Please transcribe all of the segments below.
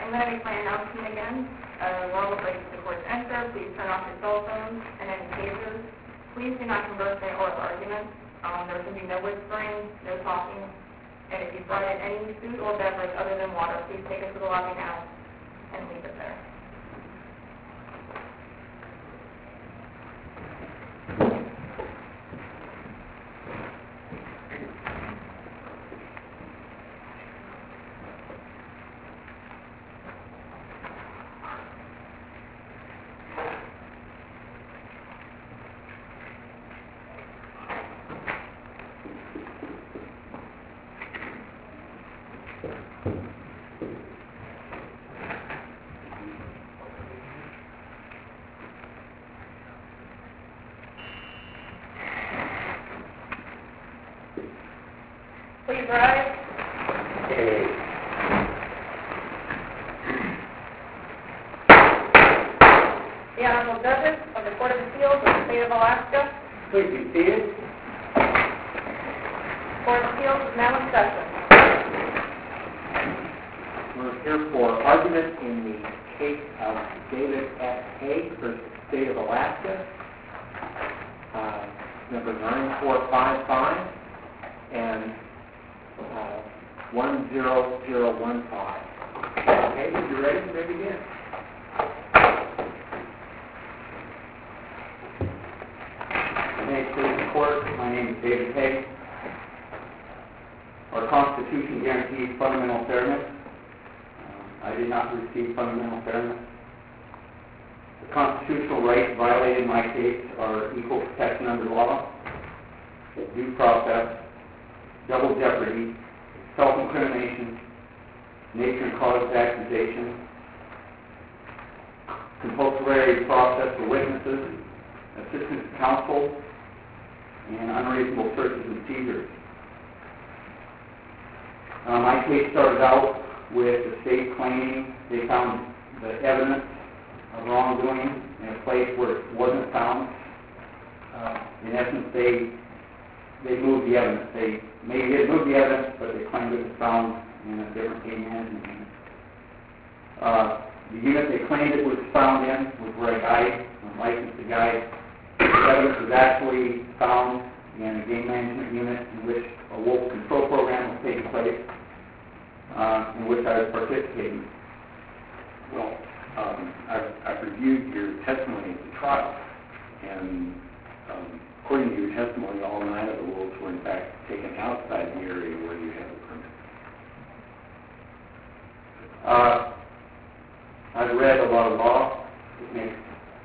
I'm going to make my announcement again. While the place the court's enter, please turn off your cell phones and any tasers. Please do not converse in oral arguments. There can be no whispering, no talking. And if you've brought in any food or beverage other than water, please take it to the lobby now and leave it there. Please rise. The Honorable Judges of the Court of Appeals of the State of Alaska. Please be seated. Court of Appeals is now in session. We're here for argument in the case of David S. Haig versus State of Alaska, number 9455 and 10015. Okay, if you're ready, you may begin. May it please the court, my name is David Haig. Our Constitution guarantees fundamental fairness. I did not receive fundamental fairness. The constitutional rights violated in my case are equal protection under law, due process, double jeopardy, self-incrimination, nature and cause of accusation, compulsory process for witnesses, assistance to counsel, and unreasonable searches and seizures. My case started out with the state claiming they found the evidence of wrongdoing in a place where it wasn't found. In essence, they moved the evidence. They maybe did move the evidence, but they claimed it was found in a different game management unit. The unit they claimed it was found in was where a guide, a licensed guide. The evidence was actually found in a game management unit in which a wolf control program was taking place, in which I was participating. Well, I've reviewed your testimony at the trial, and according to your testimony, all 9 of the wolves were in fact taken outside the area where you had the permit. I've read a lot of law. It makes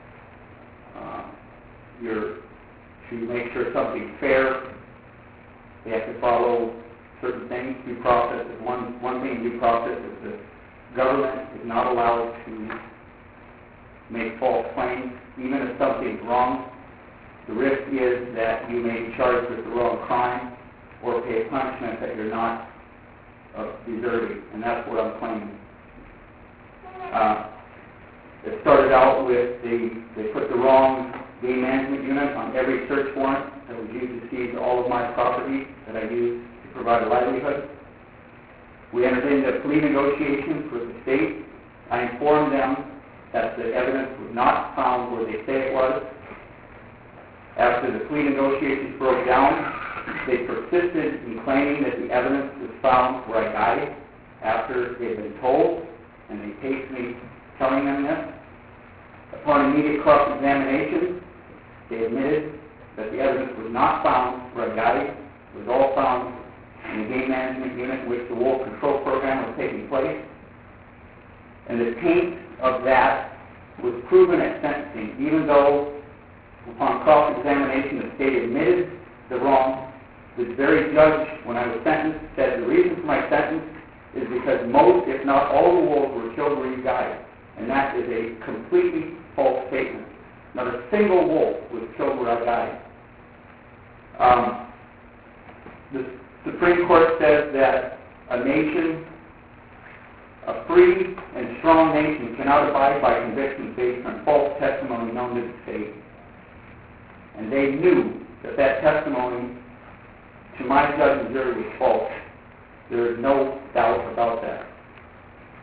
to make sure something's fair, they have to follow certain things. Due process is one thing. In due process is the government is not allowed to make false claims, even if something's wrong. The risk is that you may be charged with the wrong crime or pay a punishment that you're not deserving, and that's what I'm claiming. It started out with they put the wrong game management unit on every search warrant that was used to seize all of my property that I used to provide a livelihood. We entered into plea negotiations with the state. I informed them that the evidence was not found where they say it was. After the plea negotiations broke down, they persisted in claiming that the evidence was found where I died after they had been told, and they taped me telling them this. Upon immediate cross-examination, they admitted that the evidence was not found where I died. It was all found in the game management unit in which the wolf control program was taking place. And the taint of that was proven at sentencing, even though upon cross-examination the state admitted the wrong. The very judge, when I was sentenced, said the reason for my sentence is because most, if not all, the wolves were killed where you died. And that is a completely false statement. Not a single wolf was killed where I died. The Supreme Court says that a nation, a free and strong nation, cannot abide by convictions based on false testimony known to the state. And they knew that that testimony, to my judgment, was false. There is no doubt about that.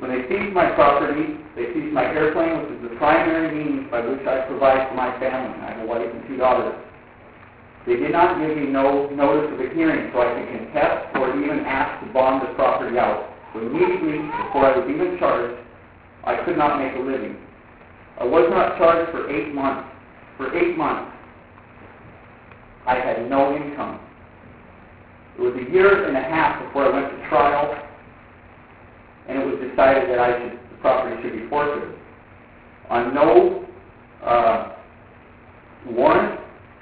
When they seized my property, they seized my airplane, which is the primary means by which I provide for my family. I have a wife and 2 daughters. They did not give me no notice of a hearing so I could contest or even ask to bond the property out. So immediately, before I was even charged, I could not make a living. I was not charged for 8 months. For 8 months, I had no income. It was 1.5 years before I went to trial, and it was decided that the property should be forfeited. On no warrant,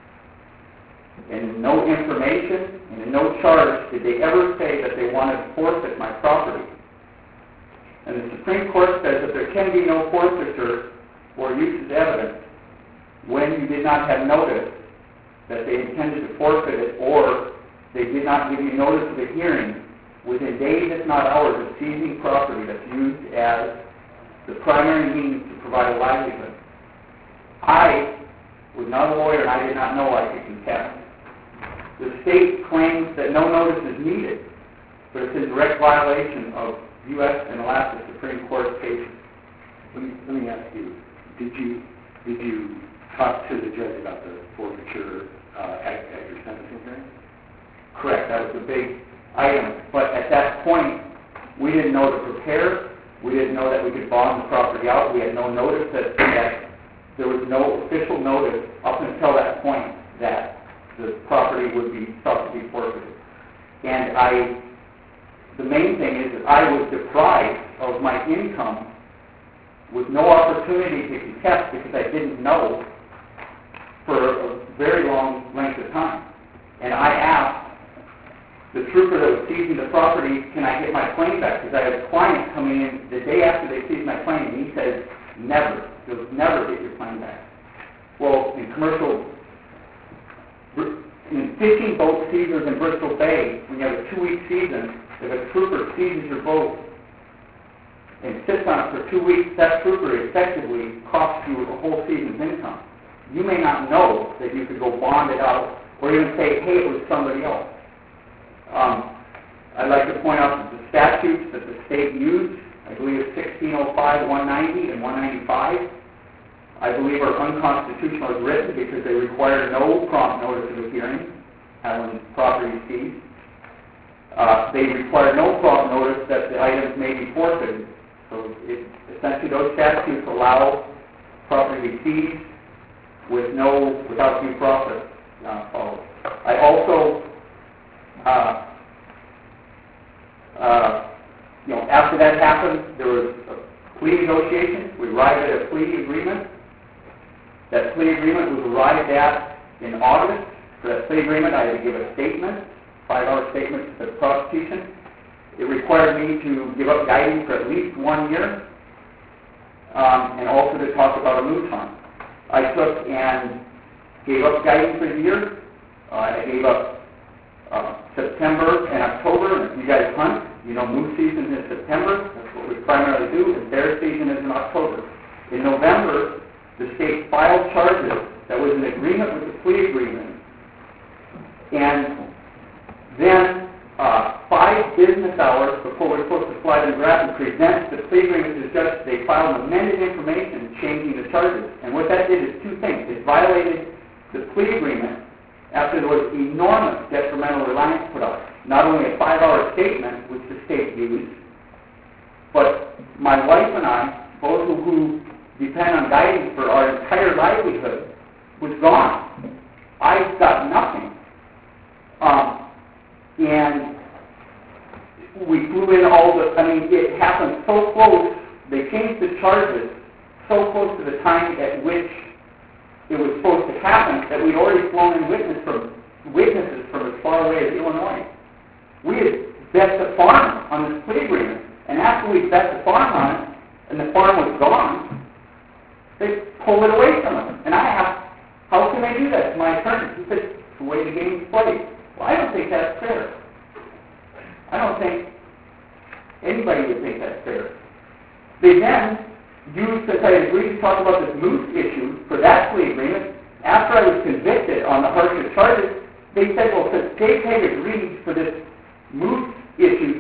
and no information, and in no charge did they ever say that they wanted to forfeit my property. And the Supreme Court says that there can be no forfeiture or use as evidence when you did not have notice that they intended to forfeit it, or they did not give you notice of a hearing within days, if not hours, of seizing property that's used as the primary means to provide a livelihood. I was not a lawyer, and I did not know I could contest. The state claims that no notice is needed, but it's in direct violation of U.S. and Alaska Supreme Court cases. Let me ask you, did you talk to the judge about the forfeiture at your sentencing hearing? Correct, that was a big item. But at that point, we didn't know to prepare. We didn't know that we could bond the property out. We had no notice that there was no official notice up until that point that the property would be thought to be forfeited. And the main thing is that I was deprived of my income with no opportunity to contest because I didn't know for a very long length of time. And I asked the trooper that was seizing the property, can I get my plane back? Because I had a client coming in the day after they seized my plane, and he said, never. You'll never get your plane back. Well, in fishing boat seasons in Bristol Bay, when you have a 2-week season, if a trooper seizes your boat and sits on it for 2 weeks, that trooper effectively costs you a whole season's income. You may not know that you could go bond it out or even say, hey, it was somebody else. I'd like to point out that the statutes that the state used, I believe it's 1605, 190, and 195, I believe are unconstitutional as written because they require no prompt notice of a hearing when property is seized. They require no prompt notice that the items may be forfeited. So essentially those statutes allow property to be seized without due process followed. I also, after that happened, there was a plea negotiation. We arrived at a plea agreement. That plea agreement was arrived at in August. For that plea agreement, I had to give a statement, 5-hour statement to the prosecution. It required me to give up guiding for at least 1 year, and also to talk about a moose hunt. I took and gave up guiding for a year. I gave up September and October, and if you guys hunt, you know moose season is September. That's what we primarily do, and bear season is in October. In November, the state filed charges that was in agreement with the plea agreement. And then 5 business hours before we're supposed to fly to Grab and present the plea agreement to the judge, they filed an amended information changing the charges. And what that did is 2 things. It violated the plea agreement after there was enormous detrimental reliance put on it. Not only a 5-hour statement, which the state used, but my wife and I, both who depend on guiding for our entire livelihood, was gone. I got nothing. And we flew in it happened so close, they changed the charges so close to the time at which it was supposed to happen that we'd already flown in witnesses from as far away as Illinois. We had bet the farm on this plea agreement, and after we bet the farm on it, and the farm was gone, they pulled it away from us. And I asked, how can they do that to my attorney? He said, it's the way the game's played. Well, I don't think that's fair. I don't think anybody would think that's fair. They then used, since I agreed to talk about this moose issue for that plea agreement, after I was convicted on the harsher charges, they said, well, since Dave Haig agreed for this moose issue to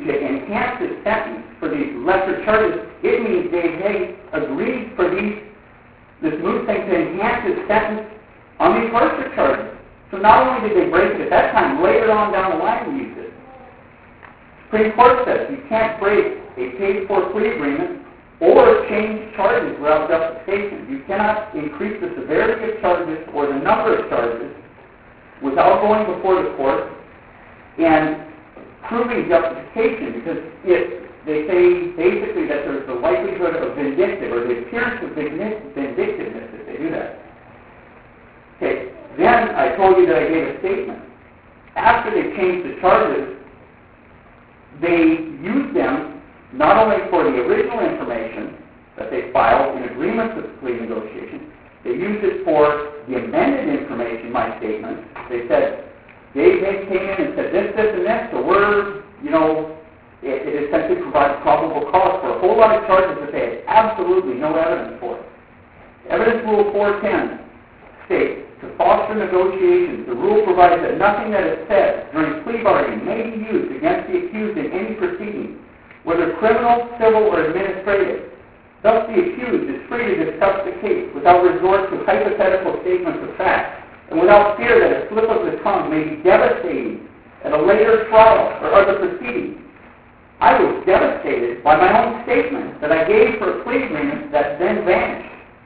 enhance his sentence for these lesser charges, it means Dave Hay agreed for this Moose thing to enhance his sentence on these harsher charges. So not only did they break it at that time, later on down the line we used it. Supreme Court says you can't break a paid-for plea agreement or change charges without justification. You cannot increase the severity of charges or the number of charges without going before the court and proving justification, because they say basically that there's the likelihood of vindictive or the appearance of vindictiveness if they do that. Okay, then I told you that I gave a statement. After they changed the charges, they used them not only for the original information that they filed in agreements with the plea negotiation, they used it for the amended information, my statement. They said, Dave Hay came in and said this, and this, so we're, it essentially provides probable cause for a whole lot of charges that they had absolutely no evidence for. Evidence Rule 410 states, to foster negotiations, the rule provides that nothing that is said during plea bargaining may be used against the accused in any proceeding, whether criminal, civil, or administrative. Thus, the accused is free to discuss the case without resort to hypothetical statements of fact, and without fear that a slip of the tongue may be devastating at a later trial or other proceeding. I was devastated by my own statement that I gave for a plea agreement that then vanished.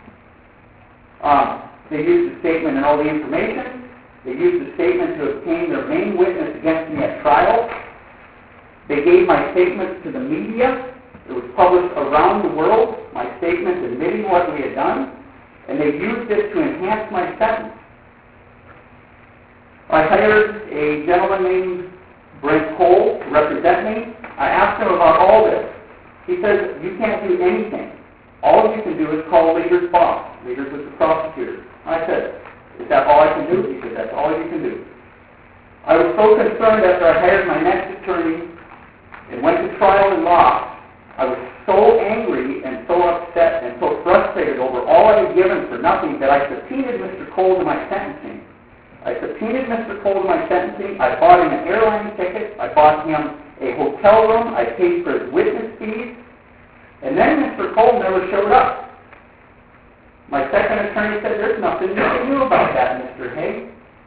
They used the statement and all the information. They used the statement to obtain their main witness against me at trial. They gave my statements to the media. It was published around the world, my statement admitting what we had done, and they used it to enhance my sentence. I hired a gentleman named Brent Cole to represent me. I asked him about all this. He says, you can't do anything. All you can do is call Leader's boss. Leader's was the prosecutor. I said, is that all I can do? He said, that's all you can do. I was so concerned after I hired my next attorney and went to trial and lost. I was so angry and so upset and so frustrated over all I had given for nothing that I subpoenaed Mr. Cole to my sentencing. I subpoenaed Mr. Cole to my sentencing. I bought him an airline ticket. I bought him a hotel room. I paid for his witness fees. And then Mr. Cole never showed up. My second attorney said, there's nothing you can do about that, Mr. Hay.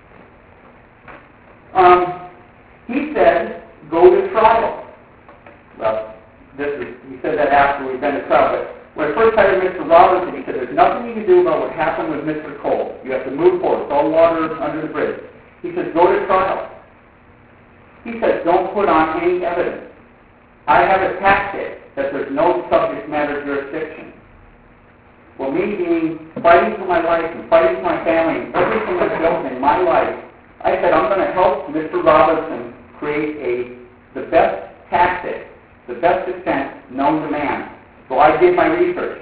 He said, go to trial. Well, he said that after we'd been to trial. But when I first hired Mr. Robinson, he said, there's nothing you can do about what happened with Mr. Cole. You have to move forward. It's all water under the bridge. He said, go to trial. He said, don't put on any evidence. I have a tactic that there's no subject matter jurisdiction. Well, me being fighting for my life and fighting for my family and everything I've built in my life, I said, I'm going to help Mr. Robinson create the best tactic, the best defense known to man. So I did my research.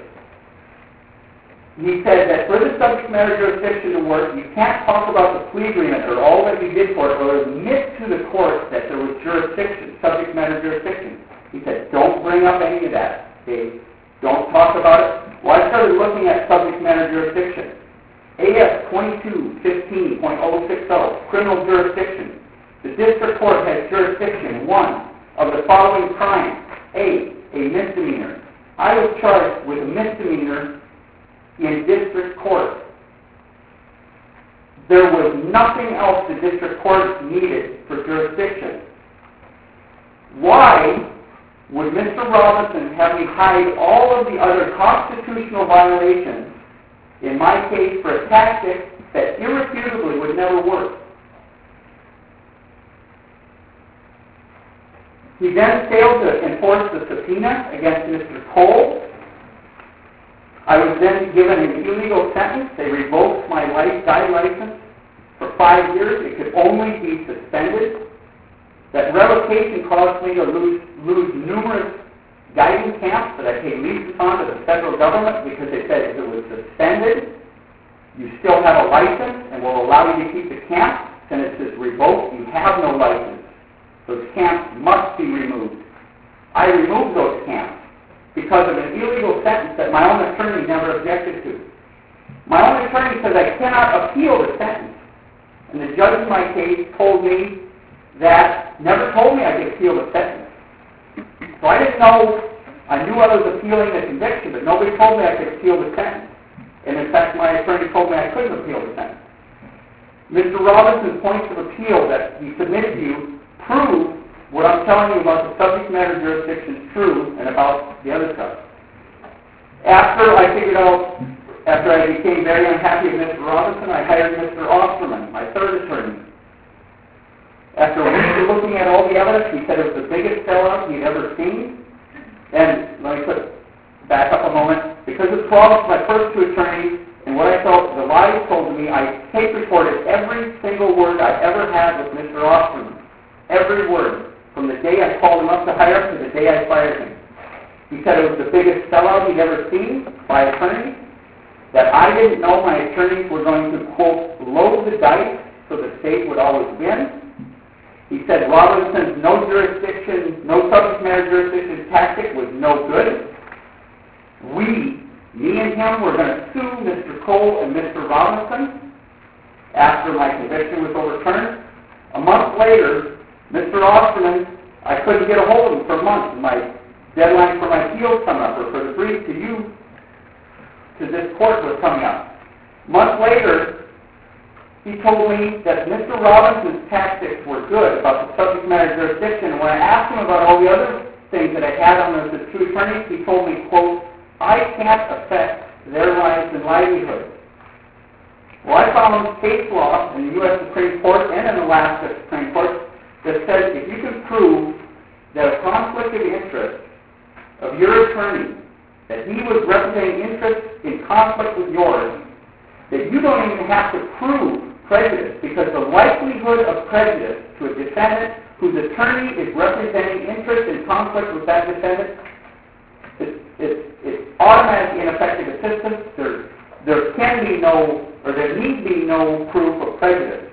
He said that for the subject matter jurisdiction to work, you can't talk about the plea agreement or all that you did for it or admit to the court that there was jurisdiction, subject matter jurisdiction. He said, don't bring up any of that, Dave. Don't talk about it. Well, I started looking at subject matter jurisdiction. AS 2215.060, criminal jurisdiction. The district court has jurisdiction, 1, of the following crimes. A misdemeanor. I was charged with a misdemeanor in district court. There was nothing else the district court needed for jurisdiction. Why would Mr. Robinson have me hide all of the other constitutional violations in my case for a tactic that irrefutably would never work? He then failed to enforce the subpoena against Mr. Cole. I was then given an illegal sentence. They revoked my guide license for 5 years. It could only be suspended. That revocation caused me to lose numerous guiding camps that I paid leases on to the federal government because they said if it was suspended, you still have a license and will allow you to keep the camp. Then it says revoked, you have no license. Those camps must be removed. I removed those camps because of an illegal sentence that my own attorney never objected to. My own attorney says I cannot appeal the sentence. And the judge in my case told me that, never told me I could appeal the sentence. So I didn't know, I knew I was appealing the conviction, but nobody told me I could appeal the sentence. And in fact, my attorney told me I couldn't appeal the sentence. Mr. Robinson's points of appeal that he submitted to you prove what I'm telling you about the subject matter jurisdiction is true and about the other stuff. After I became very unhappy with Mr. Robinson, I hired Mr. Osterman, my third attorney. After a week of looking at all the evidence, he said it was the biggest sellout he'd ever seen. And let me back up a moment. Because of problems with my first two attorneys and what I felt the lies told to me, I tape recorded every single word I ever had with Mr. Osterman. Every word. From the day I called him up to hire to the day I fired him. He said it was the biggest sellout he'd ever seen by attorneys, that I didn't know my attorneys were going to, quote, load the dice so the state would always win. He said Robinson's no subject matter jurisdiction tactic was no good. Me and him, were going to sue Mr. Cole and Mr. Robinson after my conviction was overturned. A month later, Mr. Osterman, I couldn't get a hold of him for months. My deadline for my appeals come up, or for the brief to this court was coming up. Months later, he told me that Mr. Robinson's tactics were good about the subject matter jurisdiction. And when I asked him about all the other things that I had on those two attorneys, he told me, quote, I can't affect their lives and livelihood. Well, I found case law in the U.S. Supreme Court and in the Alaska Supreme Court that says if you can prove that a conflict of interest of your attorney, that he was representing interests in conflict with yours, that you don't even have to prove prejudice, because the likelihood of prejudice to a defendant whose attorney is representing interest in conflict with that defendant, it's automatically ineffective assistance. There can be no, or there need be no proof of prejudice.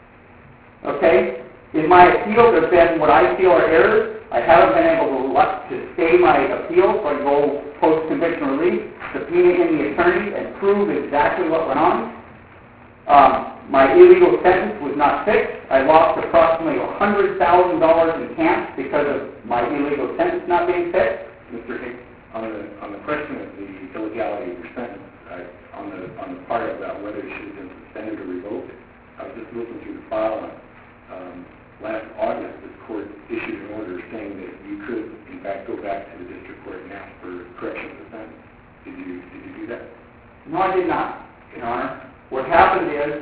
Okay? In my appeal, there have been what I feel are errors. I haven't been able to stay my appeal, so I go post-conviction relief, subpoena in the attorney, and prove exactly what went on. My illegal sentence was not fixed. I lost approximately $100,000 in camps because of my illegal sentence not being fixed. Mr. Hicks, on the question of the illegality of your sentence, on the part about whether it should have been suspended or revoked, I was just looking through the file. Last August, this court issued an order saying that you could, in fact, go back to the district court and ask for correction of the sentence. Did you do that? No, I did not, Your Honor. What happened is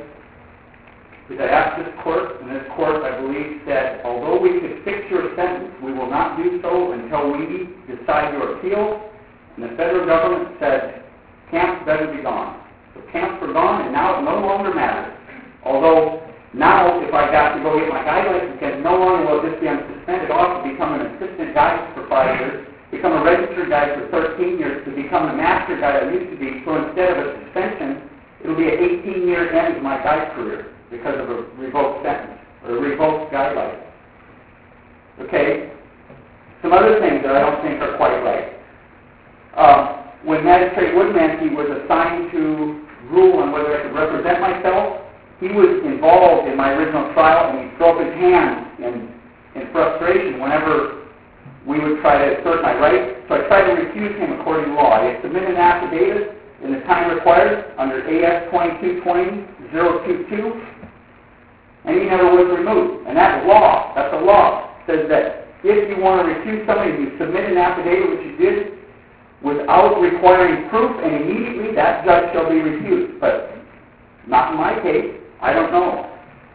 I asked this court, and this court, I believe, said, although we could fix your sentence, we will not do so until we decide your appeal. And the federal government said, camps better be gone. So camps were gone, and now it no longer matters. Although now, if I got to go get my guidelines, because no longer will this be unsuspended, I'll have to become an assistant guide for 5 years, become a registered guide for 13 years, to become the master guide I used to be. So instead of a suspension, it'll be an 18-year end of my guide career because of a revoked sentence, or a revoked guideline. Okay? Some other things that I don't think are quite right. When Magistrate Woodmansey was assigned to rule on whether I could represent myself, he was involved in my original trial, and he threw up his hands in frustration whenever we would try to assert my rights. So I tried to recuse him according to law. I submitted an affidavit in the time required under AS 2220-022, and he never was removed. And that's law. That's a law. It says that if you want to recuse somebody, you submit an affidavit, which you did, without requiring proof, and immediately that judge shall be recused. But not in my case. I don't know.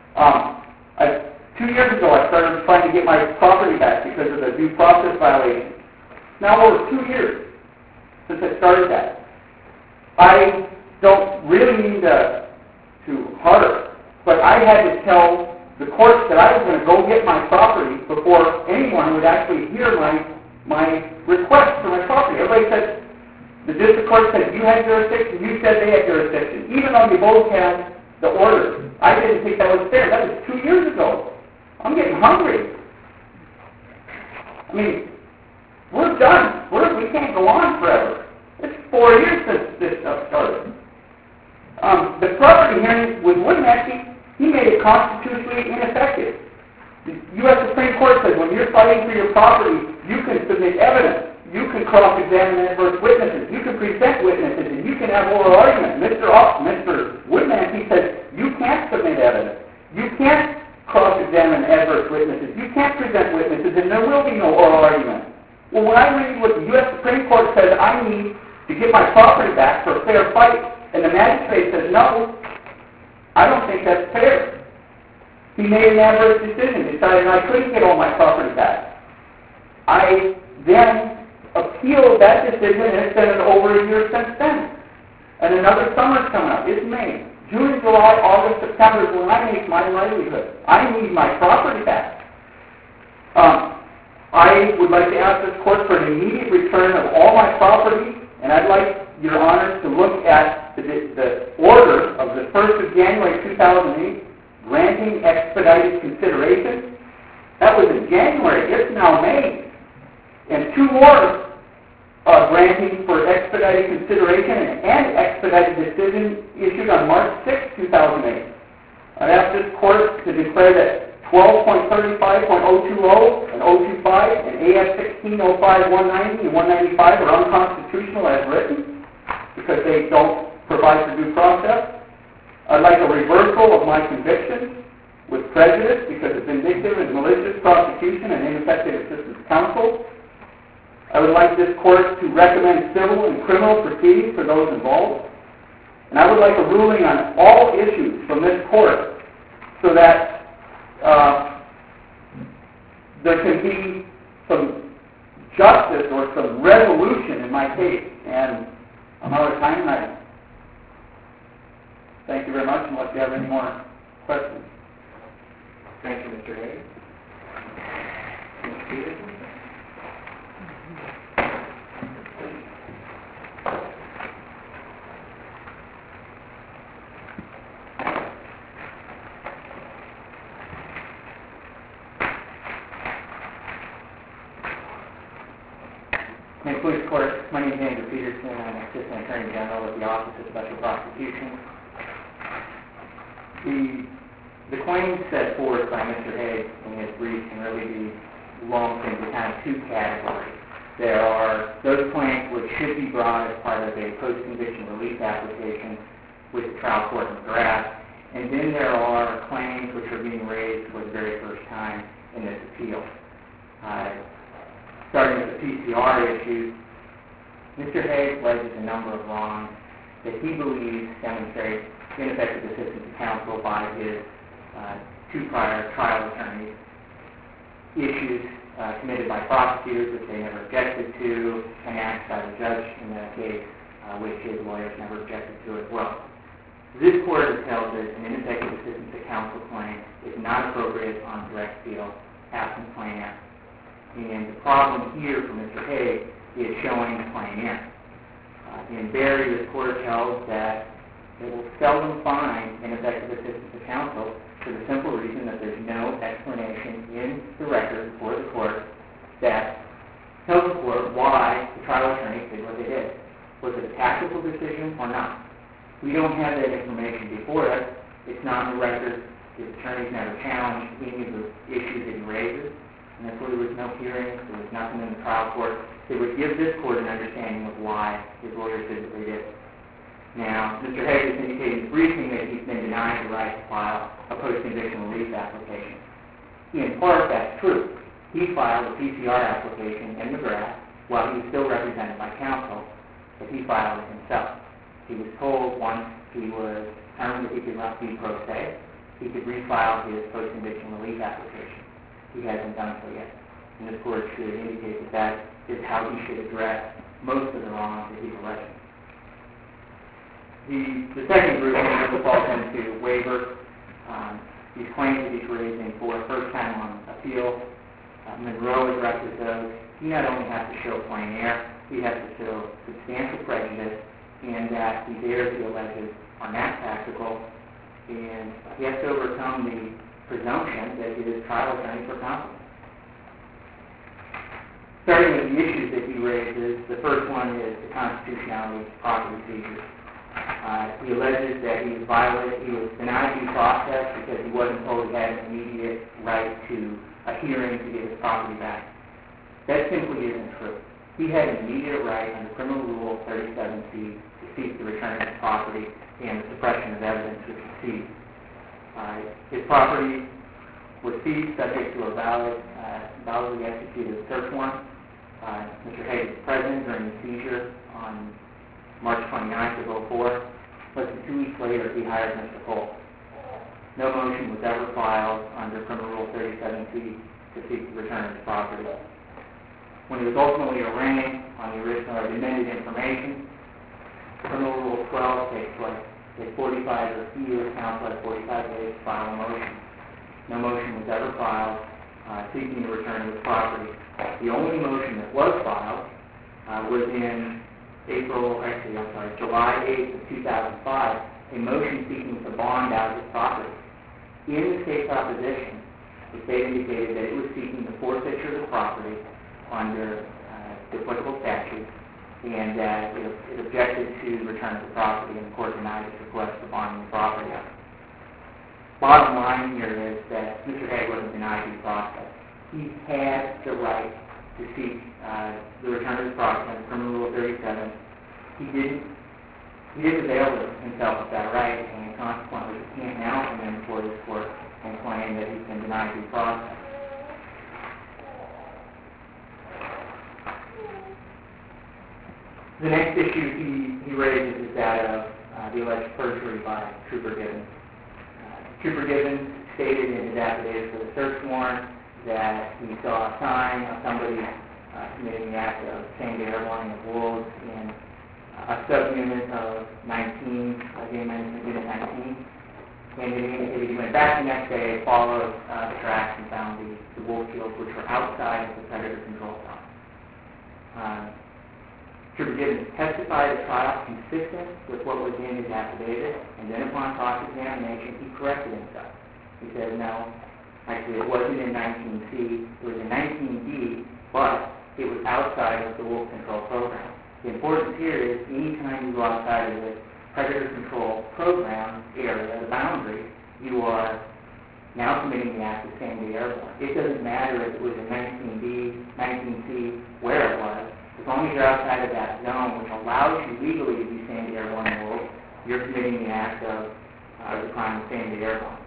2 years ago, I started trying to get my property back because of the due process violation. Now over 2 years since I started that. I don't really mean to harp, but I had to tell the courts that I was going to go get my property before anyone would actually hear my request for my property. Everybody said, the district court said you had jurisdiction, you said they had jurisdiction, even though you both had the order. I didn't think that was fair. That was 2 years ago. I'm getting hungry. I mean, we're done. We can't go on forever. It's 4 years since this stuff started. The property hearing with Woodmansey, he made it constitutionally ineffective. The U.S. Supreme Court says when you're fighting for your property, you can submit evidence. You can cross-examine adverse witnesses. You can present witnesses, and you can have oral arguments. Mr. Woodman, he says, you can't submit evidence. You can't cross-examine adverse witnesses. You can't present witnesses, and there will be no oral argument. Well, when I read what the U.S. Supreme Court says I need to get my property back for a fair fight, and the magistrate says no, I don't think that's fair. He made an adverse decision, decided I couldn't get all my property back. I then appealed that decision, and it's been over a year since then. And another summer's coming up. It's May. June, July, August, September is when I make my livelihood. I need my property back. I would like to ask this court for an immediate return of all my property, and I'd like your honors to look at the order of the 1st of January 2008, granting expedited consideration. That was in January. It's now May. And 2 more granting for expedited consideration and expedited decision issued on March 6, 2008. I ask this court to declare that 12.35.020 and 025 and AS 1605, 190 and 195 are unconstitutional as written because they don't provide for due process. I'd like a reversal of my conviction with prejudice because of vindictive and malicious prosecution and ineffective assistance of counsel. I would like this court to recommend civil and criminal proceedings for those involved. And I would like a ruling on all issues from this court so that there can be some justice or some resolution in my case. And I'm out of time tonight. Thank you very much, unless you have any more questions. Thank you, Mr. Hay. Ms. Peterson? Police Court, my name is Andrew Peterson. I'm Assistant Attorney General with the Office of Special Prosecution. The claims set forth by Mr. Hay in his brief can really be lumped into kind of 2 categories. There are those claims which should be brought as part of a post-conviction relief application with the trial court in McGrath, and then there are claims which are being raised for the very first time in this appeal. Starting with the PCR issue, Mr. Hay alleges a number of wrongs that he believes demonstrate ineffective assistance of counsel by his 2 prior trial attorneys, issues committed by prosecutors which they never objected to, and acts by the judge in that case, which his lawyers never objected to as well. This court has held that an ineffective assistance of counsel claim is not appropriate on direct appeal absent plain error. And the problem here for Mr. Hay is showing plain error. In Berry, this court held that it will seldom find ineffective assistance of counsel for the simple reason that there's no explanation in the record before the court that tells the court why the trial attorneys did what they did. Was it a tactical decision or not? We don't have that information before us. It's not in the record. The attorneys never challenged any of the issues that he raises. And therefore there was no hearing, there was nothing in the trial court that would give this court an understanding of why his lawyers did what they did. Now, Mr. Hay has indicated in his briefing that he's been denied the right to file a post-conviction relief application. In part, that's true. He filed a PCR application in McGrath while he was still represented by counsel, but he filed it himself. He was told once he was determined that he could not be pro se, he could refile his post-conviction relief application. He hasn't done so yet. And this court should indicate that that is how he should address most of the wrongs that he's alleging. The second group falls into waiver. These claims that he's raising for the first time on appeal, Monroe addresses those. He not only has to show plain error, he has to show substantial prejudice in that the errors he alleges are not tactical, and he has to overcome the presumption that his trial attorneys were competent. Starting with the issues that he raises, the first one is the constitutionality of property seizures. He alleges that he was denied due process because he wasn't told he had an immediate right to a hearing to get his property back. That simply isn't true. He had an immediate right under Criminal Rule 37C to seek the return of his property and the suppression of evidence which was seized. His property was seized subject to a validly executed search warrant. Mr. Hague was present during the seizure on March 29th of 2004. Less than 2 weeks later, he hired Mr. Cole. No motion was ever filed under Criminal Rule 37C to seek the return of his property. When he was ultimately arraigned on the original or the amended information, Criminal Rule 12 takes place. He had 45, or he or counsel had 45 days to file a motion. No motion was ever filed seeking the return of his property. The only motion that was filed was in July 8th of 2005, a motion seeking to bond out his property. In the state's opposition, the state indicated that it was seeking the forfeiture of the property under the applicable statute, and that it objected to the return of the property, and the court denied its request for bonding the property out. Bottom line here is that Mr. Hague wasn't denied due process. He had the right to seek the return of his property under Criminal Rule 37. He didn't avail himself of that right, and consequently he can't now come in before this court and claim that he's been denied due process. The next issue he raises is that of the alleged perjury by Trooper Gibbons. Trooper Gibbons stated in his affidavit for the search warrant that he saw a sign of somebody committing the act of same-day airborne of wolves in a subunit of 19, Unit 19. And he indicated he went back the next day, followed the tracks, and found the wolf kills, which were outside of the predator control zone. Trooper Gibbons testified at trial consistent with what was in his affidavit, and then upon cross-examination, he corrected himself. He said, no, actually it wasn't in 19C, it was in 19D, but it was outside of the wolf control program. The importance here is anytime you go outside of the predator control program area, the boundary, you are now committing the act of same-day airborne. It doesn't matter if it was in 19D, 19C, where it was. As long as you're outside of that zone, which allows you legally to be same-day airborne wolves, you're committing the act of the crime of same-day airborne.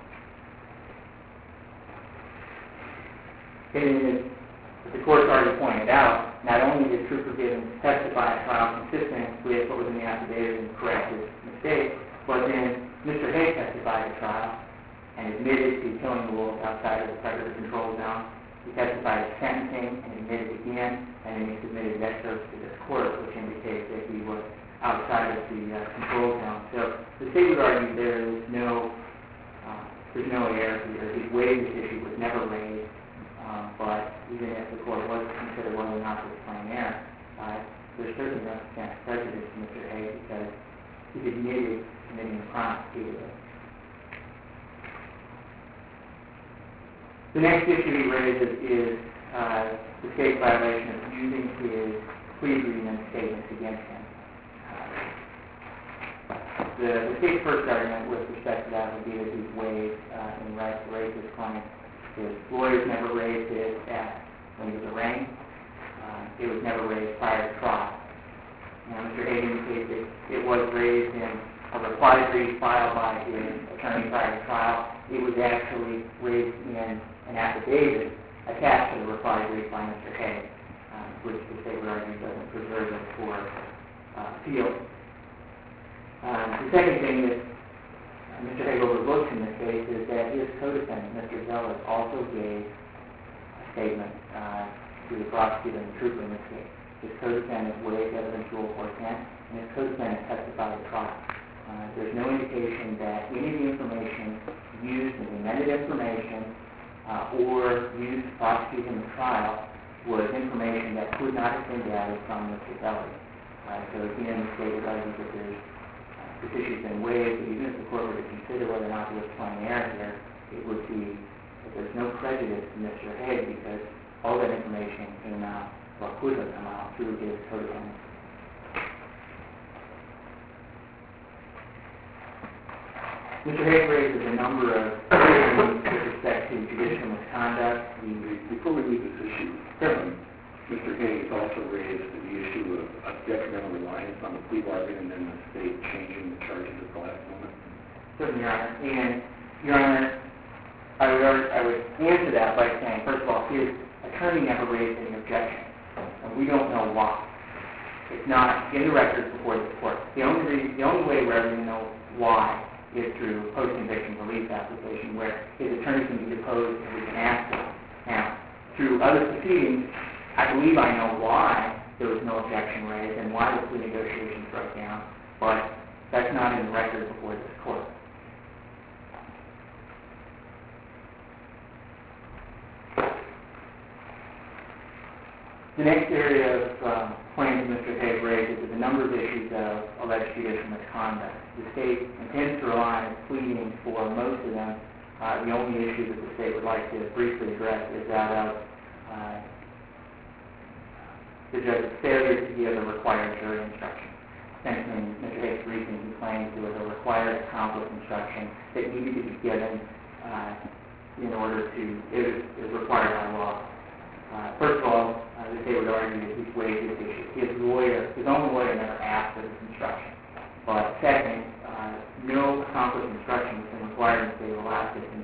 And as the court's already pointed out, not only did Trooper Gibbons testify at trial consistent with what was in the affidavit and correct his mistake, but then Mr. Hague testified at trial and admitted to killing the wolves outside of the predator control zone. He testified at sentencing and admitted again, and then he submitted excerpts to this court, which indicates that he was outside of the control zone. So the state would argue there's no error here. He waived this issue, was never raised, but even if the court was to consider whether or not this was plain error, there's certainly no prejudice to Mr. Hague because he's admitted committing a crime repeatedly. The next issue he raises is the state's violation of using his plea agreement statements against him. The state's first argument with respect to that would be that he's waived in the right to raise this claim. His lawyers never raised it when he was arraigned. It was never raised prior to trial. Now, Mr. Hague indicates that it was raised in a reply brief filed by his attorney prior to trial. It was actually raised in an affidavit attached to the reply brief by Mr. Hague, which the state would argue doesn't preserve it for appeal. The second thing that Mr. Hague overlooks in this case is that his co-defendant, Mr. Zeller, also gave a statement to the prosecutor and the trooper in this case. His co-defendant waived evidence rule 410, and his co-defendant testified at trial. There's no indication that any of the information used in the amended information or used to prosecute him in trial was information that could not have been gathered from Mr. Zeller. So again, the state would argue that this issue's been waived, but even if the court were to consider whether or not there was plain error here, it would be that there's no prejudice to Mr. Hague because all that information came out, or could have come out, through his co-defendant. Mr. Hague raises a number of issues with respect to judicial misconduct. Before we leave this issue, Mr. Hague also raised the issue of detrimental reliance on the plea bargain and then the state changing the charges at the last moment. Certainly, Your Honor. And, Your Honor, I would answer that by saying, first of all, his attorney never raised any objection, and we don't know why. It's not in the records before the court. The only way we're ever going to know why is through post-conviction relief application, where his attorney can be deposed and we can ask him. Now, through other proceedings, I believe I know why there was no objection raised and why the plea negotiations broke down, but that's not in the record before this court. The next area of claims Mr. Hague raises is a number of issues of alleged judicial misconduct. The state intends to rely on its pleadings for most of them. The only issue that the state would like to briefly address is that of the judge's failure to give a required jury instruction. Essentially, in Mr. Hague's briefing, he claims there was a required accomplice instruction that needed to be given in order to, it was required by law. First of all, the state would argue that he's waived this issue. His own lawyer never asked for this instruction. But second, no accomplice instruction has been required in the state of Alaska since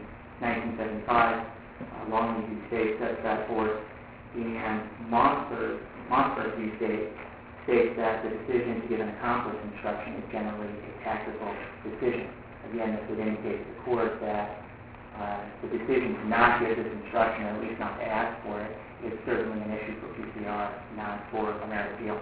1975. Longview v. State sets that forth, and Mossberg v. State states that the decision to give an accomplice instruction is generally a tactical decision. Again, this would indicate to the court that the decision to not give this instruction, or at least not to ask for it, is certainly an issue for PCR, not for a merit appeal.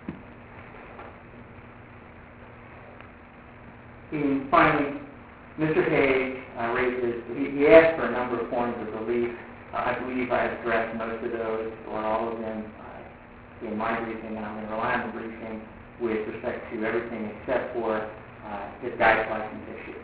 And finally, Mr. Hague he asked for a number of forms of relief. I believe I have addressed most of those, or all of them, in my briefing, and I'm going to rely on the briefing with respect to everything except for his guidance license issue.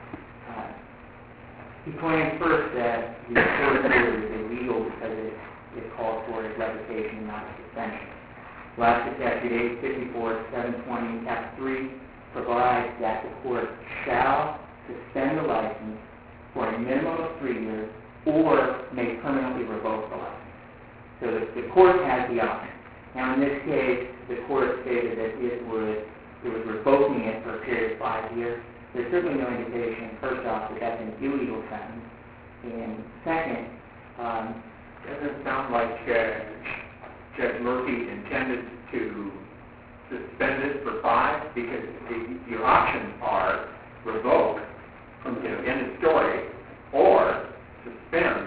He claims first that the court order is illegal because it calls for his revocation, not suspension. Alaska Statute 854-720 F3 provides that the court shall suspend the license for a minimum of 3 years or may permanently revoke the license. So the court has the option. Now in this case, the court stated that it was revoking it for a period of 5 years. There's certainly no indication, first off, that that's an illegal sentence. And second, doesn't sound like Judge Murphy intended to suspend it for 5, because your options are revoke, end of story, or suspend.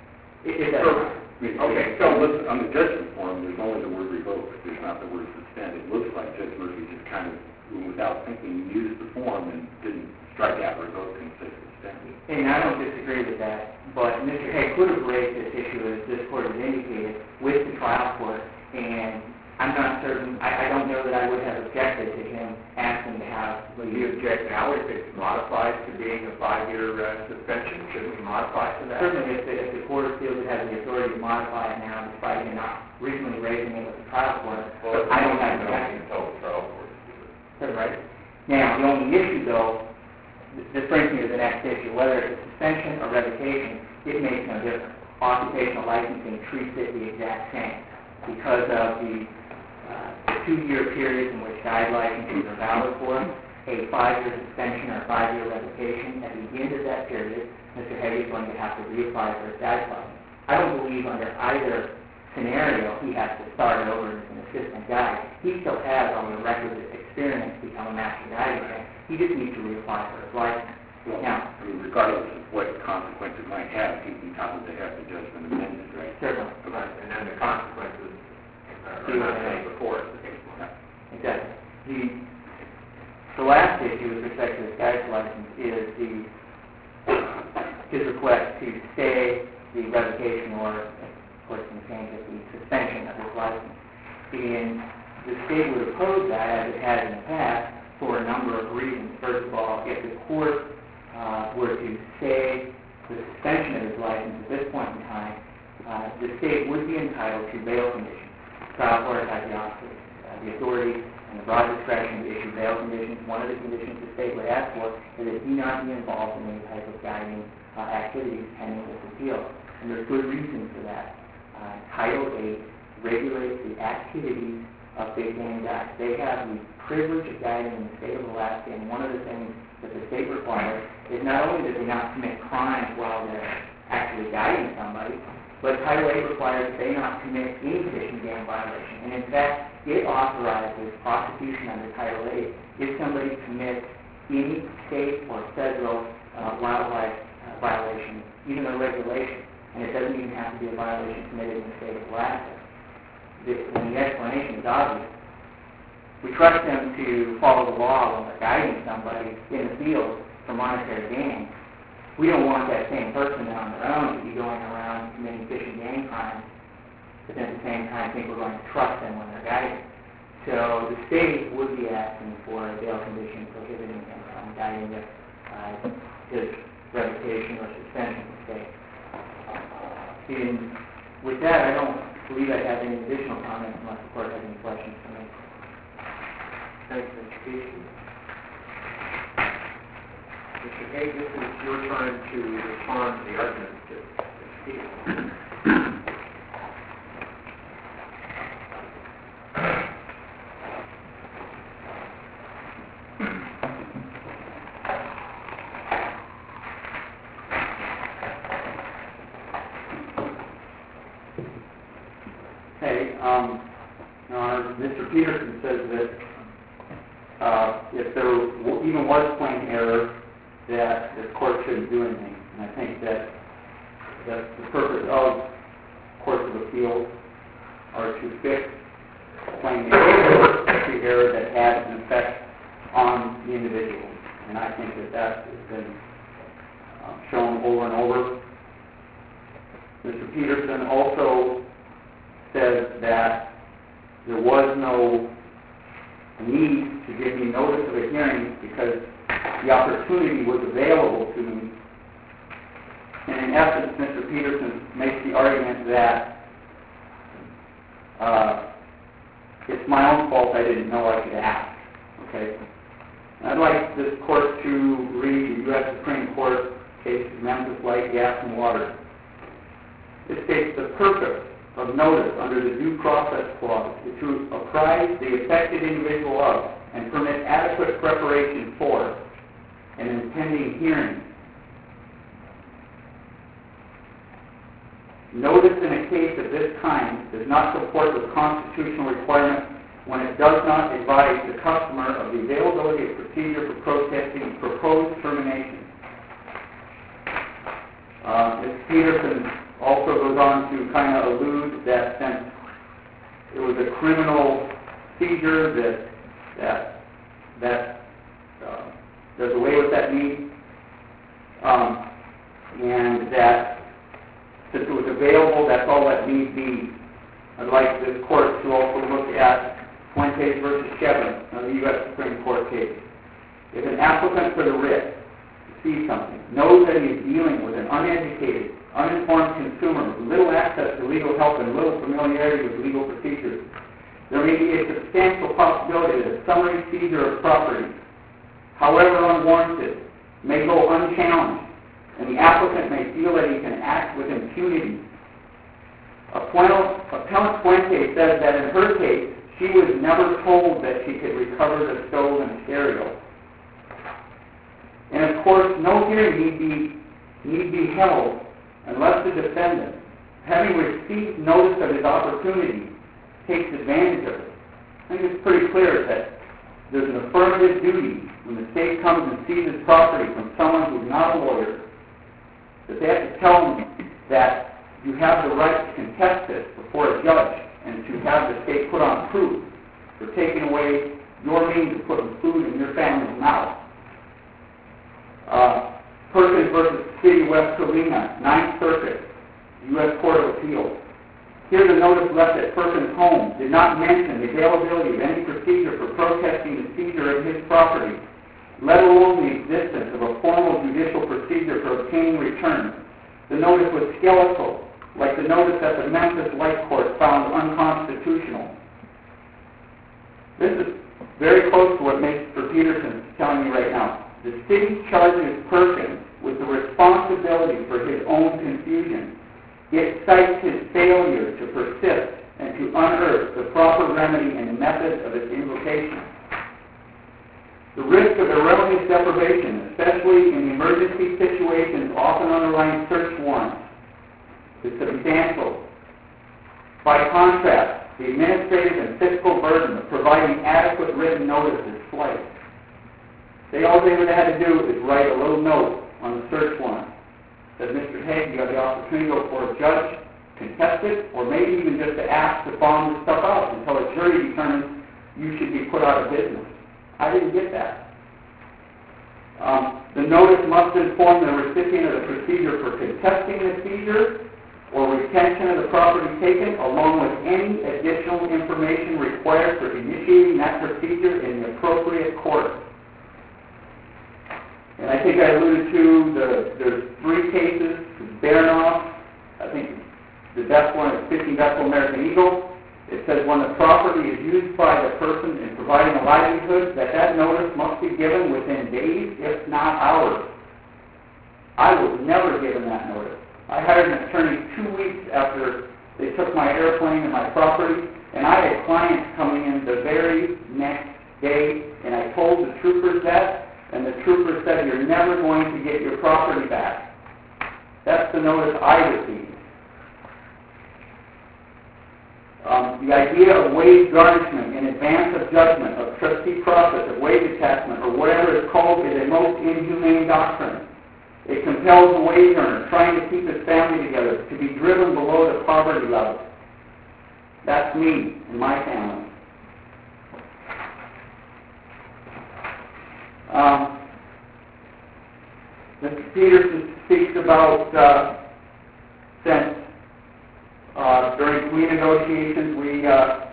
Okay, so listen, on the judgment form, there's only the word revoke. There's not the word suspend. It looks like Judge Murphy just kind of, without thinking, used the form and didn't strike out revoke and say suspend. And I don't disagree with that, but Mr. Hague could have raised this issue, as this court has indicated, with the trial court, and I'm not certain, I don't know that I would have objected to him asking to have... Will you object now if it's modified to being a 5-year suspension? Should we modify to that? Certainly, if the court feels it has the authority to modify it now, despite him not recently raising it with the trial court, I don't have an objection. Until the trial court. That's right. Now, the only issue, though, this brings me to the next issue. Whether it's a suspension or revocation, it makes no difference. Occupational licensing treats it the exact same. Because of the 2-year periods in which guide licenses are valid for, a 5-year suspension or a 5-year revocation, at the end of that period, Mr. Hague is going to have to reapply for his guide license. I don't believe under either scenario he has to start over as an assistant guide. He still has all the requisite experience to become a master guide again. He just needs to reapply for his license. Well, now, I mean, regardless of what consequence it might have, he's entitled to have the judgment amended, right? certainly. Right, and then the consequences are not paid before it's Exactly. The last issue with respect to his guide license is his request to stay the revocation or, of course, in the case of the suspension of his license. And the state would oppose that, as it has in the past, for a number of reasons. First of all, if the court were to stay the suspension of his license at this point in time, the state would be entitled to bail conditions. Trial court has the authority and the broad discretion to issue bail conditions. One of the conditions the state would ask for is that he not be involved in any type of guiding activities pending this appeal. And there's good reason for that. Title 8 regulates the activities of big game guides. They have the privilege of guiding in the state of Alaska, and one of the things that the state requires is not only that they not commit crimes while they're actually guiding somebody, but Title 8 requires that they not commit any fish and game violation. And in fact, it authorizes prosecution under Title 8 if somebody commits any state or federal wildlife violation, even a regulation. And it doesn't even have to be a violation committed in the state of Alaska. And the explanation is obvious. We trust them to follow the law when they're guiding somebody in the field for monetary gain. We don't want that same person on their own to be going around committing fish and game crimes, but at the same time think we're going to trust them when they're guiding. So the state would be asking for a bail condition prohibiting him from guiding with his revocation or suspension of the state. And with that, I don't believe I have any additional comments unless the court has any questions for me. Thanks, Mr. Peterson. Mr. Hay, this is your time to respond to the arguments that Mr. Peterson. Mr. Peterson says that if there even was plain error, that the court shouldn't do anything. And I think that the purpose of courts of appeal are to fix plain error, the error that has an effect on the individual. And I think that that has been shown over and over. Mr. Peterson also says that there was no need to give me notice of a hearing because the opportunity was available to me. And in essence, Mr. Peterson makes the argument that it's my own fault I didn't know I should ask. Okay? And I'd like this court to read the U.S. Supreme Court case of Memphis Light, Gas, and Water. It states the purpose of notice under the Due Process Clause is to apprise the affected individual of and permit adequate preparation for an impending hearing. Notice in a case of this kind does not support the constitutional requirement when it does not advise the customer of the availability of procedure for protesting proposed termination. Ms. Peterson also goes on to kind of allude that since it was a criminal seizure that does away with that need, and that since it was available, that's all that need be. I'd like this court to also look at Fuentes v. Chevron, the U.S. Supreme Court case. If an applicant for the writ sees something, knows that he is dealing with an uneducated, uninformed consumer with little access to legal help and little familiarity with legal procedures, there may be a substantial possibility that a summary seizure of property, however unwarranted, may go unchallenged, and the applicant may feel that he can act with impunity. Appellant Fuentes says that in her case, she was never told that she could recover the stolen stereo. And of course, no hearing need be held unless the defendant, having received notice of his opportunity, takes advantage of it. I think it's pretty clear that there's an affirmative duty when the state comes and seizes property from someone who's not a lawyer, that they have to tell them that you have the right to contest this before a judge and to have the state put on proof for taking away your means of putting food in your family's mouth. Perkins v. City of West Covina, 9th Circuit, U.S. Court of Appeals. Here the notice left at Perkins' home did not mention the availability of any procedure for protesting the seizure of his property, let alone the existence of a formal judicial procedure for obtaining return. The notice was skeletal, like the notice that the Memphis Light Court found unconstitutional. This is very close to what Mr. Peterson is telling me right now. The city charges Perkins with the responsibility for his own confusion. It cites his failure to persist and to unearth the proper remedy and method of its invocation. The risk of erroneous deprivation, especially in emergency situations often underlying search warrants, is substantial. By contrast, the administrative and fiscal burden of providing adequate written notice is slight. All they would have had to do is write a little note on the search warrant. Says, Mr. Haig, you have the opportunity to go before a judge, contest it, or maybe even just to ask to bond this stuff out until a jury determines you should be put out of business. I didn't get that. The notice must inform the recipient of the procedure for contesting the seizure or retention of the property taken, along with any additional information required for initiating that procedure in the appropriate court. And I think I alluded to there's 3 cases, Baranoff, I think the best one is 15 Vessel American Eagle. It says when the property is used by the person in providing a livelihood, that notice must be given within days, if not hours. I was never given that notice. I hired an attorney 2 weeks after they took my airplane and my property, and I had clients coming in the very next day, and I told the troopers that, and the troopers said, you're never going to get your property back. That's the notice I received. The idea of wage garnishment in advance of judgment, of trustee process, of wage attachment, or whatever it's called, is a most inhumane doctrine. It compels the wage earner trying to keep his family together to be driven below the poverty level. That's me and my family. Mr. Peterson speaks about since during plea negotiations we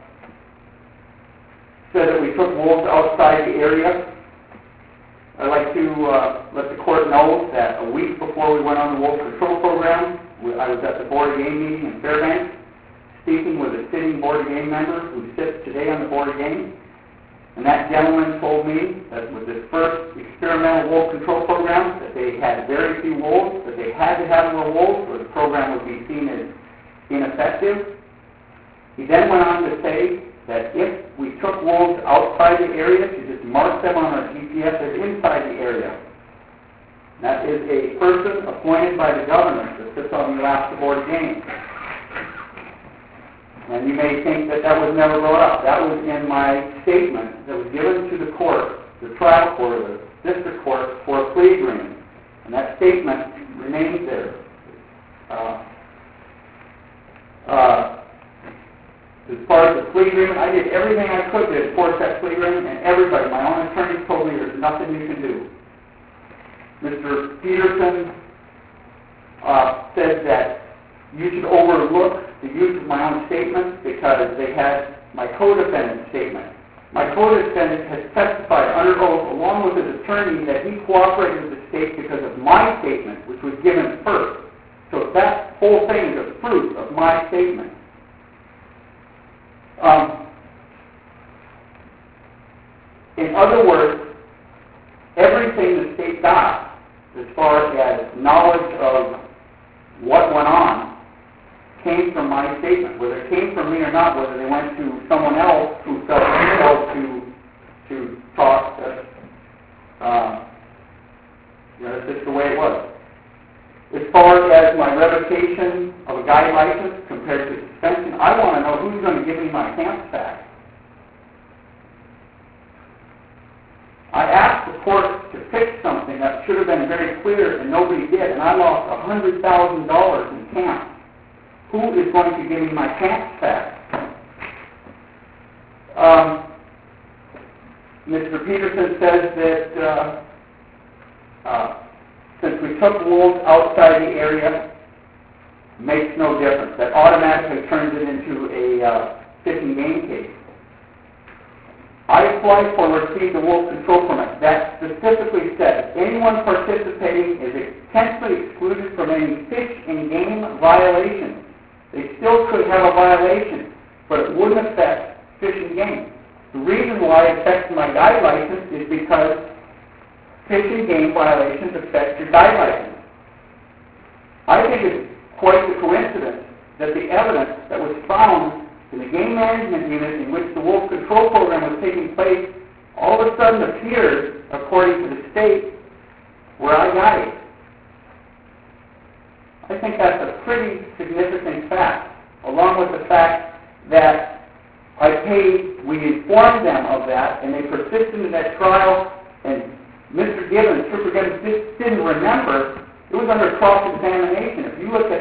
said that we took wolves outside the area. I'd like to let the court know that a week before we went on the wolf control program, I was at the Board of Game meeting in Fairbanks, speaking with a sitting Board of Game member who sits today on the Board of Game. And that gentleman told me that with this first experimental wolf control program, that they had very few wolves, that they had to have more wolves, or the program would be seen as ineffective. He then went on to say that if we took wolves outside the area, to just mark them on our GPS as inside the area. That is a person appointed by the governor that sits on the Alaska Board of Game. And you may think that was never brought up. That was in my statement that was given to the court, the trial court, or the district court, for a plea agreement. And that statement remains there. As far as the plea agreement, I did everything I could to enforce that plea agreement, and everybody, my own attorney, told me there's nothing you can do. Mr. Peterson said that you should overlook the use of my own statements because they had my co-defendant's statement. My co-defendant has testified under oath, along with his attorney, that he cooperated with the state because of my statement, which was given first. So that whole thing is a fruit of my statement. In other words, everything the state got, as far as knowledge of what went on, came from my statement. Whether it came from me or not, whether they went to someone else who felt compelled to talk, that's just the way it was. As far as my revocation of a guide license compared to suspension, I want to know who's going to give me my camps back. I asked the court to fix something that should have been very clear, and nobody did, and I lost $100,000 in camps. Who is going to give me my camps back? Mr. Peterson says that since we took wolves outside the area, makes no difference. That automatically turns it into a fish and game case. I applied for and received a wolf control permit that specifically said anyone participating is intentionally excluded from any fish and game violation. They still could have a violation, but it wouldn't affect fish and game. The reason why it affects my guide license is because fish and game violations affect your guide license. I think it's quite the coincidence that the evidence that was found in the game management unit in which the wolf control program was taking place all of a sudden appeared, according to the state, where I guided. I think that's a pretty significant fact, along with the fact that we informed them of that, and they persisted in that trial, and Mr. Gibbons, Trooper Gibbons, didn't remember. It was under cross-examination. If you look at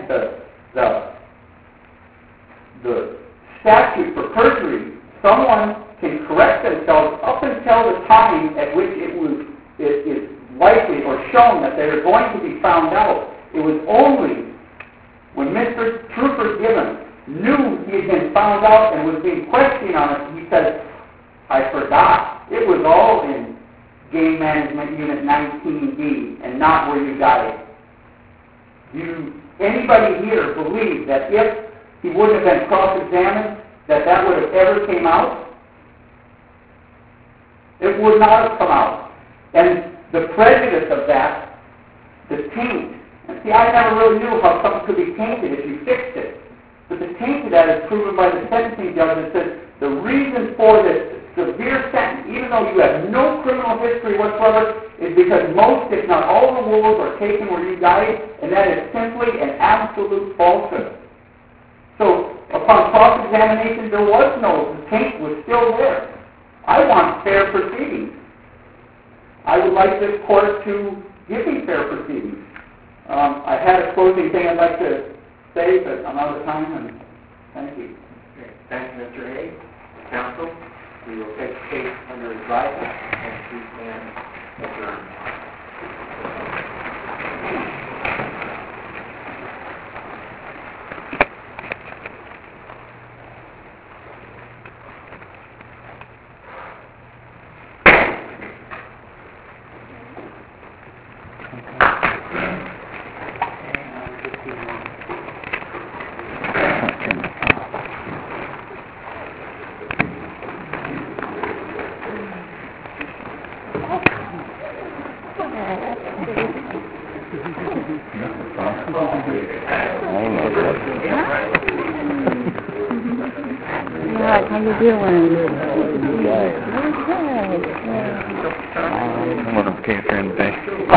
the statute for perjury, someone can correct themselves up until the time at which it is likely or shown that they are going to be found out. It was only when Mr. Trooper Gibbons knew he had been found out and was being questioned on it, he said, I forgot. It was all in Game Management Unit 19B and not where you got it. Do anybody here believe that if he wouldn't have been cross-examined, that would have ever came out? It would not have come out. And the prejudice of that, the taint, and see, I never really knew how something could be tainted if you fixed it. But the taint of that is proven by the sentencing judge that says the reason for this severe sentence, even though you have no criminal history whatsoever, is because most, if not all, the wolves are taken where you guided, and that is simply an absolute falsehood. So, upon cross-examination, there was the taint was still there. I want fair proceedings. I would like this court to give me fair proceedings. I had a closing thing I'd like to say, but I'm out of time, and thank you. Okay. Thank you, Mr. Hay. Counsel, we will take the case under advisement and we can adjourn. How you doing? I'm looking for Catherine today.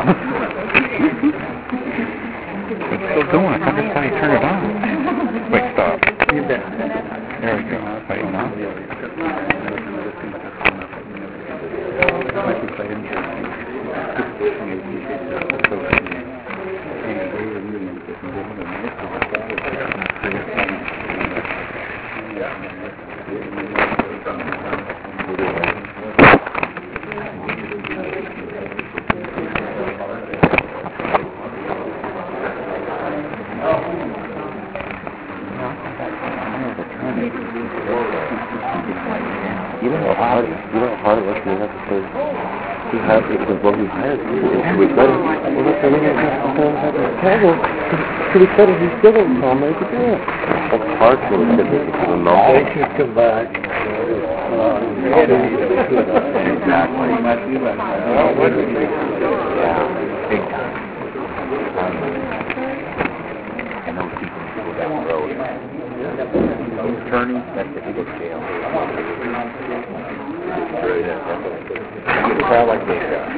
It's still going. I just thought you turned it on. Wait, stop. You bet. There we go. Wait, now. You know how hard it was for me not to say he hired because well he hired me. Should we cut him? Well that's the thing I had to tell him. Should we cut him? He still didn't tell me to do it. That's hard for the kid to give him no. They should come back. Exactly. Yeah, big time. And those people go down the road. Attorney, that's the big jail. You try like this guy.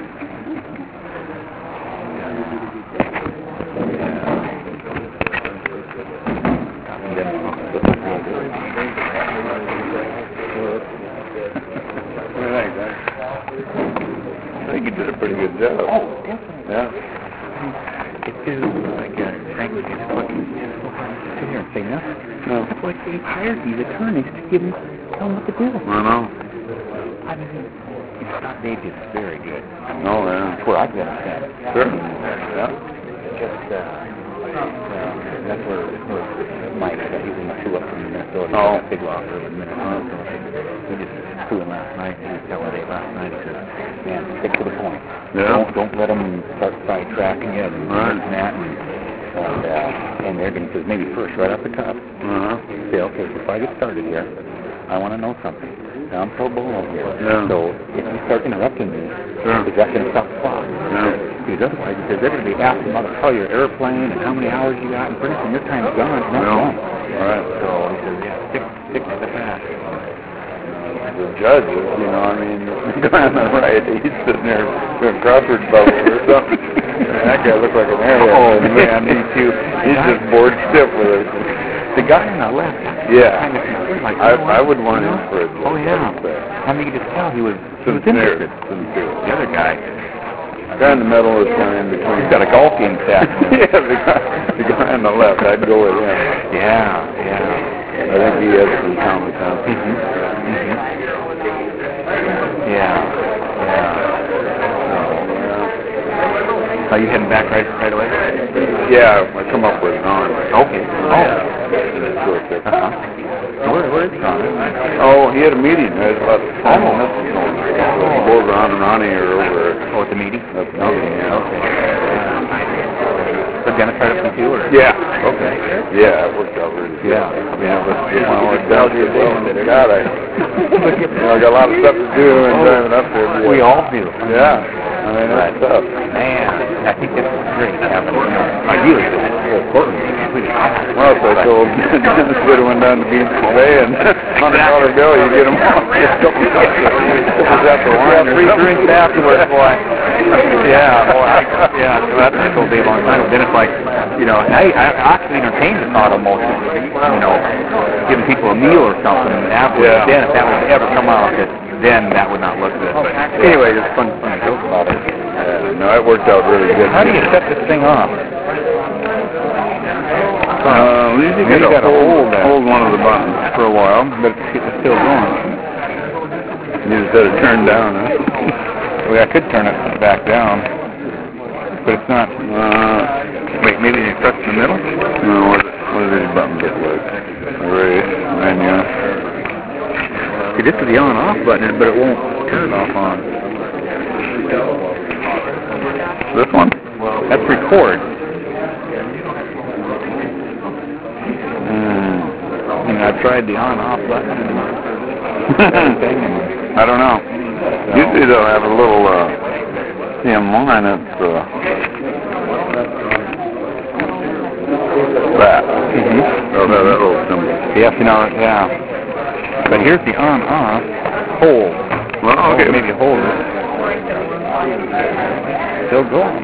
I think you did a pretty good job. Oh, definitely. Yeah. It is like frankly, it's fucking sit here and say nothing. No. That's like they've hired these attorneys to tell them what to do. I know. I mean, it's not they did very good. No, that's where I get upset. Sure. Yeah. Just that's where Mike said he was going to sue up from Minnesota. Oh. Big law firm in Minnesota. We just sued him last night. He was telling Dave last night. He said, "Man, stick to the point. Yeah. Don't let them start sidetracking you and that." And they're going to maybe first right off the top. Say, okay, before I get started here, I want to know something. I'm pro bowl here. Yeah. So if you start interrupting me, Sure. is that going to stop the clock? Yeah. Because otherwise, because they're going to be asking about how your airplane and how many hours you got, and pretty soon your time's gone. It's not No. done. All right. So he says, yeah, stick to the task. The judges, you know, I mean, the guy on the right, he's sitting there doing crossword puzzles or something. And that guy looked like an airhead. Oh, man, me too. He's just bored stiff with it. The guy on the left, Yeah. kind of concerned, like, I would want him for a oh, yeah. I mean, you could just tell he was interested. Sincere. The other guy, The guy in the middle is kind of in between. he's got a golf game set. Yeah, the guy on the left, I'd go with him. Yeah. I think he has some common sense. Yeah. Are you heading back right away? Yeah, I come up with it on. Okay. Where is Ron? Oh, he had a meeting. There's about 10 minutes. He goes around and Ronnie are over. Oh, at the meeting? At the meeting, yeah. Okay. So Dennis tried up too, or? Yeah. Okay. Yeah, it worked out really good. Yeah. God, I got a lot of stuff to do and driving up there. We all do. Yeah. I mean, that's tough. Man, I think that's great having, ideally, the courtroom completely opposite. Well, so I told Dennis would have went down to Beans Cafe and $100 bill, you get them all. Was that the wine? Free drinks afterwards, boy. Yeah, boy. So that's what I told Dave on time. Then it's like, I actually entertained the thought of motion, giving people a meal or something afterwards. Yeah. Then if that would ever come out, then that would not look good. But anyway, it's fun to joke about it. Yeah, no, it worked out really good. How do you set this thing off? You got to hold one of the buttons for a while, but it's still going. You just had it turned down, huh? Well, I could turn it back down, but it's not. Wait, maybe you press in the middle? No, what do these buttons look like? Erase, menu. See, this is the on-off button, but it won't turn it off on. This one? That's record. And I tried the on-off button and thing, and I don't know. Usually they'll have a little CM1 that's that. They'll have that little symbol. yes, yeah. But here's the on-off, hold. Well, okay. Maybe hold it. Still going.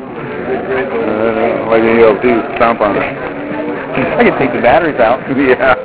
Like an ELT, stomp on it. I can take the batteries out. Yeah.